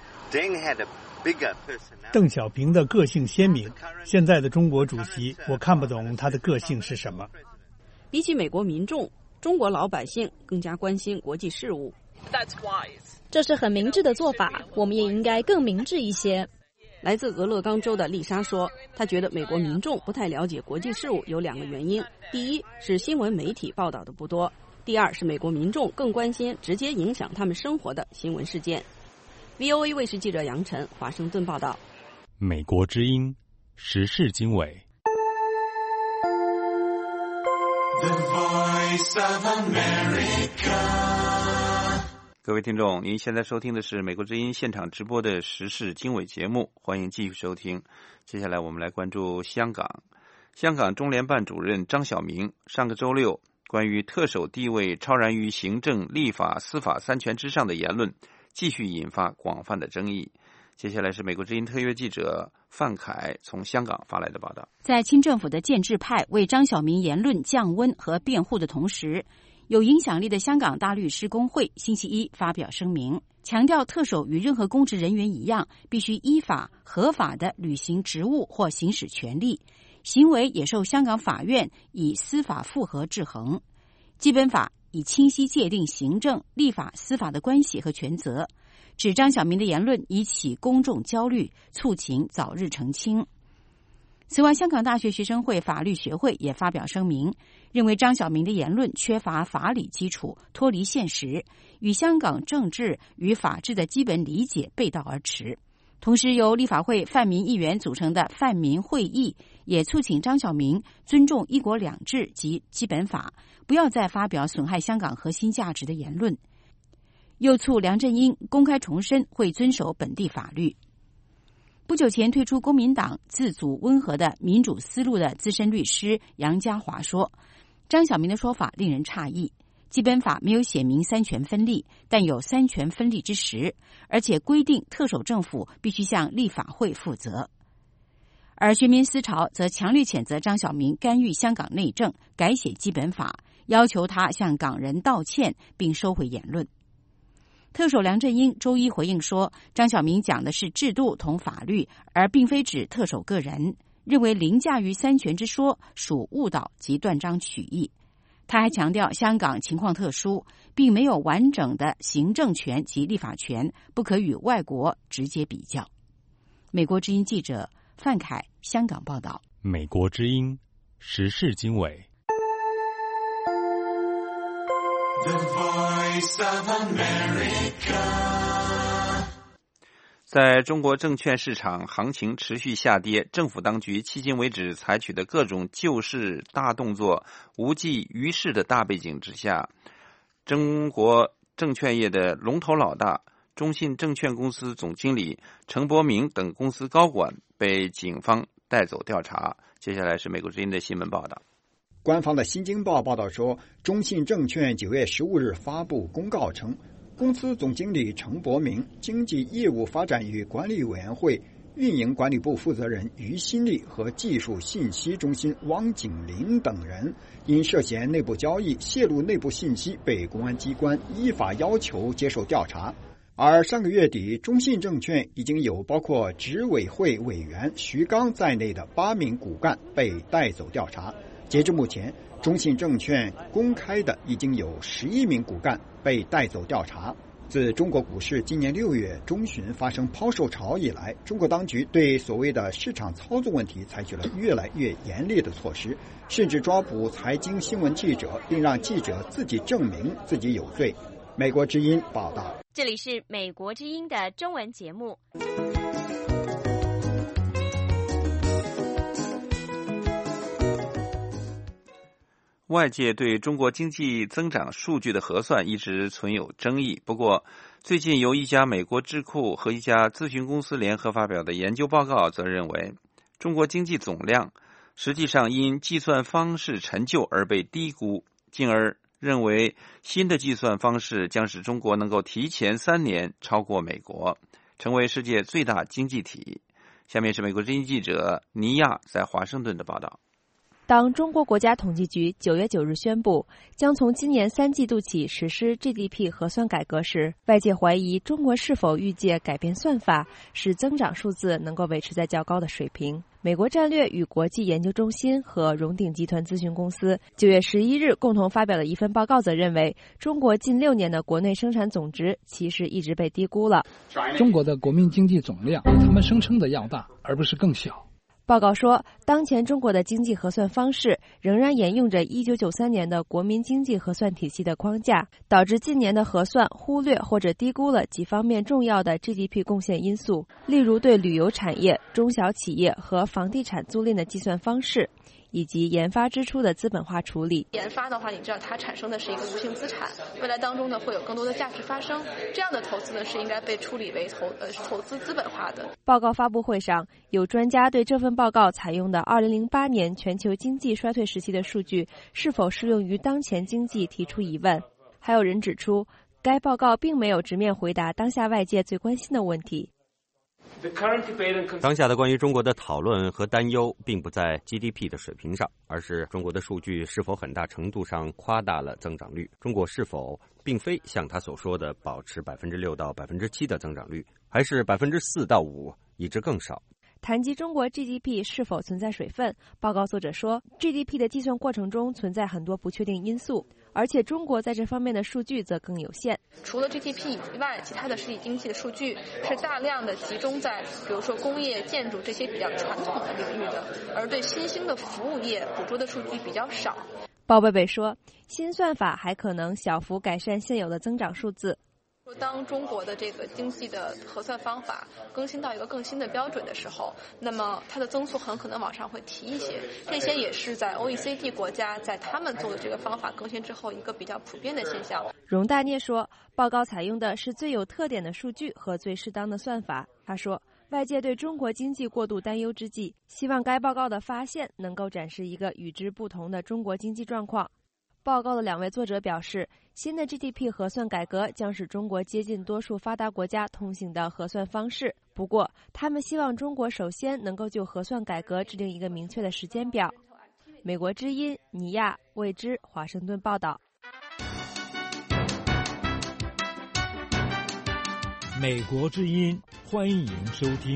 邓小平的个性鲜明，现在的中国主席，我看不懂他的个性是什么。 比起美国民众，中国老百姓更加关心国际事务。 这是很明智的做法，我们也应该更明智一些。 来自俄勒冈州的丽莎说，她觉得美国民众不太了解国际事务有两个原因，第一是新闻媒体报道的不多，第二是美国民众更关心直接影响他们生活的新闻事件。 V O A 卫视记者杨晨华盛顿报道。 美国之音时事经纬。 The Voice of America。 各位听众，您现在收听的是美国之音现场直播的时事经纬节目，欢迎继续收听。接下来我们来关注香港。香港中联办主任张晓明上个周六关于特首地位超然于行政、立法、司法三权之上的言论继续引发广泛的争议。接下来是美国之音特约记者范凯从香港发来的报道。 在清政府的建制派为张晓明言论降温和辩护的同时，有影响力的香港大律师公会星期一发表声明，强调特首与任何公职人员一样，必须依法合法地履行职务或行使权利，行为也受香港法院以司法复核制衡。基本法以清晰界定行政、立法、司法的关系和权责，指张晓明的言论引起公众焦虑，促请早日澄清。此外，香港大学学生会法律学会也发表声明，认为张晓明的言论缺乏法理基础，脱离现实，与香港政治与法治的基本理解背道而驰。同时，由立法会泛民议员组成的泛民会议也促请张晓明尊重一国两制及基本法，不要再发表损害香港核心价值的言论。又促梁振英公开重申会遵守本地法律。不久前退出公民党自主温和的民主思路的资深律师杨家华说，张晓明的说法令人诧异。基本法没有写明三权分立，但有三权分立之实，而且规定特首政府必须向立法会负责。而学民思潮则强烈谴责张晓明干预香港内政，改写基本法，要求他向港人道歉并收回言论。特首梁振英周一回应说，张晓明讲的是制度同法律，而并非指特首个人，认为凌驾于三权之说属误导及断章取义。他还强调，香港情况特殊，并没有完整的行政权及立法权，不可与外国直接比较。美国之音记者范凯香港报道。 美国之音时事经纬。 The Voice of America。 在中国证券市场行情持续下跌，政府当局迄今为止采取的各种救市大动作无济于事的大背景之下，中国证券业的龙头老大中信证券公司总经理陈伯明等公司高管被警方带走调查。接下来是美国之音的新闻报道。 官方的《新京报》报道说，中信证券九月十五日发布公告称，公司总经理陈伯明、经济业务发展与管理委员会运营管理部负责人于新力和技术信息中心汪景林等人，因涉嫌内部交易、泄露内部信息，被公安机关依法要求接受调查。而上个月底，中信证券已经有包括执委会委员徐刚在内的八名骨干被带走调查。截至目前，中信证券公开的已经有十一名骨干被带走调查。自中国股市今年六月中旬发生抛售潮以来，中国当局对所谓的市场操作问题采取了越来越严厉的措施，甚至抓捕财经新闻记者，并让记者自己证明自己有罪。美国之音报道。 这里是美国之音的中文节目。 外界对中国经济增长数据的核算一直存有争议，不过最近由一家美国智库和一家咨询公司联合发表的研究报告则认为，中国经济总量实际上因计算方式陈旧而被低估，进而认为新的计算方式将使中国能够提前三年超过美国，成为世界最大经济体。下面是美国之音记者尼亚在华盛顿的报道。 当中国国家统计局九月九日宣布将从今年三季度起实施 G D P 核算改革时，外界怀疑中国是否预借改变算法，使增长数字能够维持在较高的水平。美国战略与国际研究中心和荣鼎集团咨询公司九月十一日共同发表的一份报告则认为，中国近六年的国内生产总值其实一直被低估了。 中国的国民经济总量比他们声称的要大，而不是更小。 报告说，当前中国的经济核算方式仍然沿用着一九九三年的国民经济核算体系的框架，导致近年的核算忽略或者低估了几方面重要的 G D P 贡献因素，例如对旅游产业、中小企业和房地产租赁的计算方式，以及研发支出的资本化处理。 研发的话，你知道它产生的是一个无形资产，未来当中呢会有更多的价值发生，这样的投资呢是应该被处理为投呃投资资本化的。 报告发布会上，有专家对这份报告采用的二零零八年全球经济衰退时期的数据是否适用于当前经济提出疑问。还有人指出，该报告并没有直面回答当下外界最关心的问题。 当下的关于中国的讨论和担忧并不在 G D P 的水平上，而是中国的数据是否很大程度上夸大了增长率，中国是否并非像他所说的保持百分之六到百分之七的增长率，还是百分之四到五，以致更少。 谈及中国 G D P 是否存在水分，报告作者说 G D P 的计算过程中存在很多不确定因素，而且中国在这方面的数据则更有限。 除了 G D P 以外，其他的实体经济的数据是大量的集中在比如说工业、建筑这些比较传统的领域的，而对新兴的服务业捕捉的数据比较少。 鲍贝贝说，新算法还可能小幅改善现有的增长数字。 当中国的这个经济的核算方法更新到一个更新的标准的时候，那么它的增速很可能往上会提一些，这些也是在 O E C D 国家在他们做的这个方法更新之后一个比较普遍的现象。 容大聂说，报告采用的是最有特点的数据和最适当的算法。他说，外界对中国经济过度担忧之际，希望该报告的发现能够展示一个与之不同的中国经济状况。报告的两位作者表示，新的 G D P 核算改革将使中国接近多数发达国家通行的核算方式。不过，他们希望中国首先能够就核算改革制定一个明确的时间表。美国之音尼亚未知华盛顿报道。 美国之音，欢迎收听。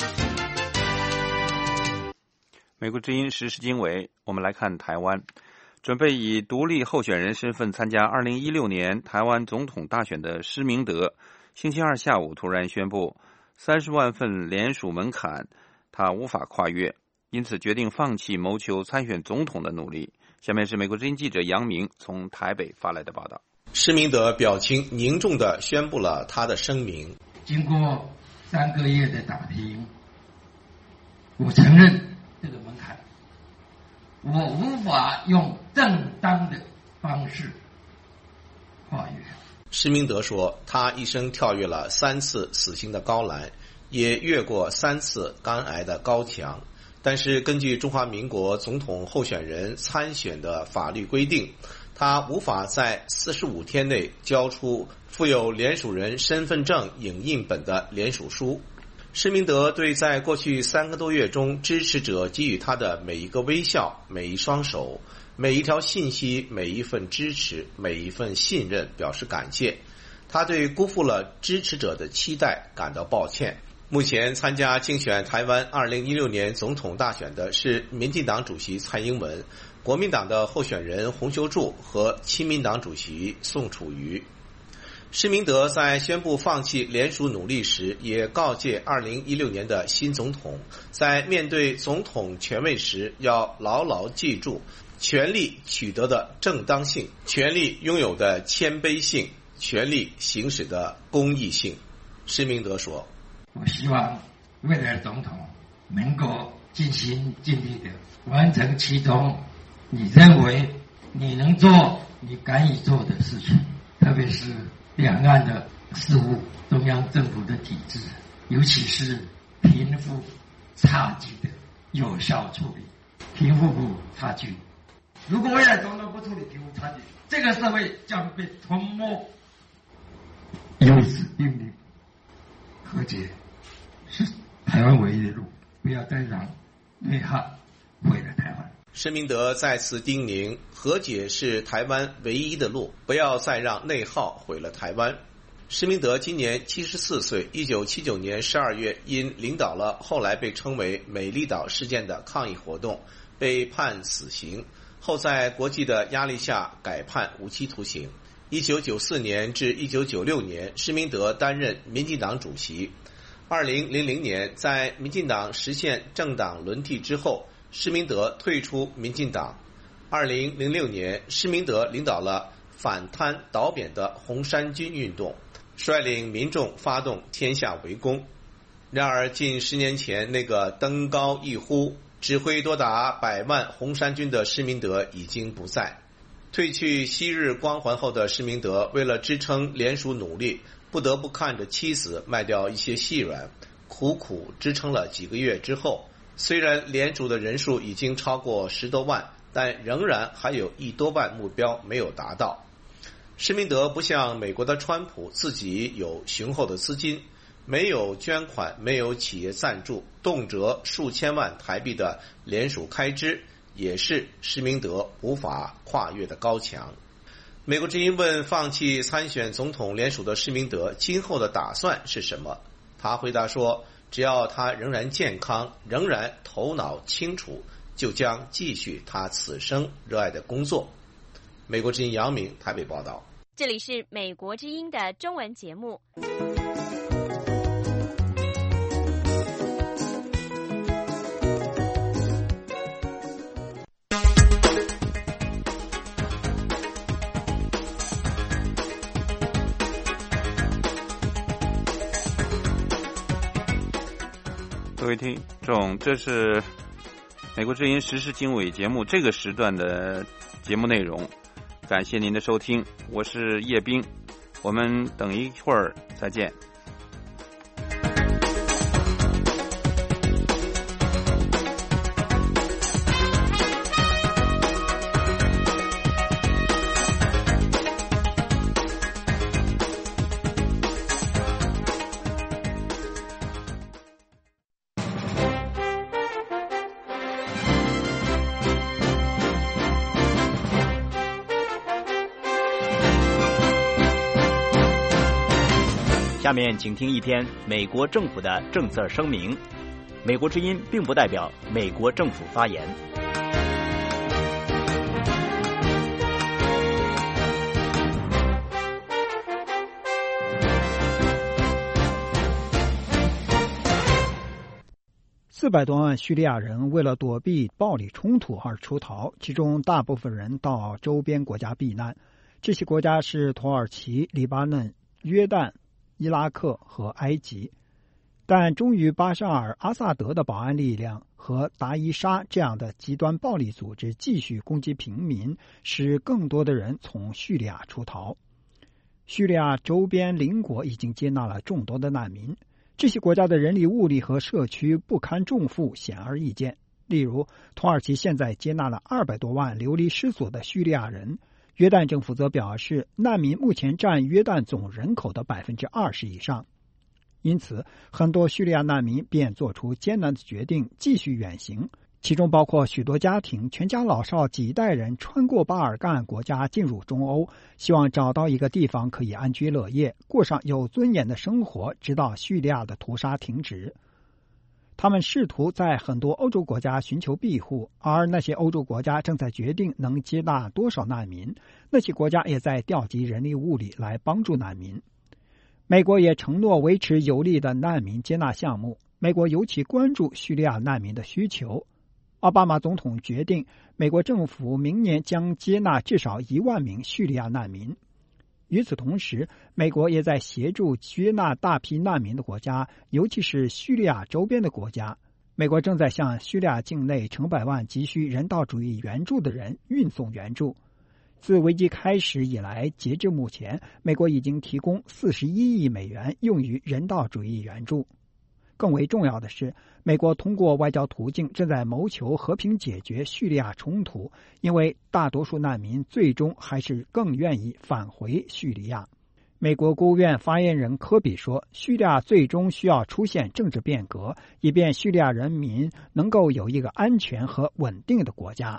美国之音时事经纬，我们来看台湾。准备以独立候选人身份参加二零一六年台湾总统大选的施明德，星期二下午突然宣布三十万份联署门槛他无法跨越，因此决定放弃谋求参选总统的努力。下面是美国之音记者杨明从台北发来的报道。 施明德表情凝重地宣布了他的声明。 经过三个月的打拼，我承认这个门槛我无法用正当的方式跨越。 施明德说，他一生跳跃了三次死刑的高栏，也越过三次肝癌的高墙，但是根据中华民国总统候选人参选的法律规定，他无法在四十五天内交出附有联署人身份证影印本的联署书。施明德对在过去三个多月中支持者给予他的每一个微笑、每一双手、每一条信息、每一份支持、每一份信任表示感谢。他对辜负了支持者的期待感到抱歉。目前参加竞选台湾二零一六年总统大选的是民进党主席蔡英文、国民党的候选人洪秀柱和亲民党主席宋楚瑜。施明德在宣布放弃联署努力时，也告诫二零一六年的新总统，在面对总统权位时，要牢牢记住权力取得的正当性、权力拥有的谦卑性、权力行使的公义性。施明德说， 我希望未来的总统能够尽心尽力的完成其中你认为你能做、你敢以做的事情，特别是两岸的事务，中央政府的体制，尤其是贫富差距的有效处理。贫富不差距，如果未来总统不处理贫富差距，这个社会将被吞没。由此定律，和解是台湾唯一的路，不要再让内耗毁了台湾。 施明德再次叮咛，和解是台湾唯一的路，不要再让内耗毁了台湾。施明德今年七十四岁，一九七九年十二月因领导了后来被称为美丽岛事件的抗议活动，被判死刑，后在国际的压力下改判无期徒刑。一九九四年至一九九六年，施明德担任民进党主席。二零零零年，在民进党实现政党轮替之后，施明德退出民进党。二零零六年，施明德领导了反贪倒扁的红衫军运动，率领民众发动天下围攻。然而近十年前，那个登高一呼指挥多达百万红衫军的施明德已经不在。褪去昔日光环后的施明德，为了支撑联署努力，不得不看着妻子卖掉一些细软，苦苦支撑了几个月之后，虽然联署的人数已经超过十多万，但仍然还有一多万目标没有达到。施明德不像美国的川普，自己有雄厚的资金，没有捐款，没有企业赞助，动辄数千万台币的联署开支，也是施明德无法跨越的高墙。美国之音问放弃参选总统联署的施明德今后的打算是什么，他回答说，只要他仍然健康，仍然头脑清楚，就将继续他此生热爱的工作。美国之音杨明台北报道。 这里是美国之音的中文节目。 各位听众，这是美国之音时事经纬节目这个时段的节目内容，感谢您的收听，我是叶冰，我们等一会儿再见。 下面请听一篇美国政府的政策声明。美国之音并不代表美国政府发言。 四百多万叙利亚人为了躲避暴力冲突而出逃，其中大部分人到周边国家避难。这些国家是土耳其、黎巴嫩、约旦、伊拉克和埃及。但终于巴沙尔·阿萨德的保安力量和达伊沙这样的极端暴力组织继续攻击平民，使更多的人从叙利亚出逃。叙利亚周边邻国已经接纳了众多的难民，这些国家的人力物力和社区不堪重负，显而易见。例如，土耳其现在接纳了二百多万流离失所的叙利亚人，约旦政府则表示，难民目前占约旦总人口的百分之二十以上。因此，很多叙利亚难民便做出艰难的决定，继续远行。其中包括许多家庭全家老少几代人穿过巴尔干国家进入中欧，希望找到一个地方可以安居乐业，过上有尊严的生活，直到叙利亚的屠杀停止。他们试图在很多欧洲国家寻求庇护，而那些欧洲国家正在决定能接纳多少难民，那些国家也在调集人力物力来帮助难民。美国也承诺维持有力的难民接纳项目，美国尤其关注叙利亚难民的需求。奥巴马总统决定，美国政府明年将接纳至少一万名叙利亚难民。与此同时，美国也在协助接纳大批难民的国家，尤其是叙利亚周边的国家。美国正在向叙利亚境内成百万急需人道主义援助的人运送援助。自危机开始以来，截至目前，美国已经提供四十一亿美元用于人道主义援助。更为重要的是，美国通过外交途径正在谋求和平解决叙利亚冲突，因为大多数难民最终还是更愿意返回叙利亚。 美国国务院发言人科比说，叙利亚最终需要出现政治变革，以便叙利亚人民能够有一个安全和稳定的国家。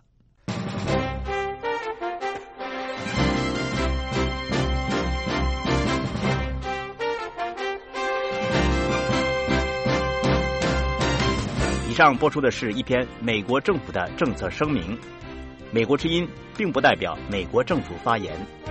以上播出的是一篇美国政府的政策声明。美国之音并不代表美国政府发言。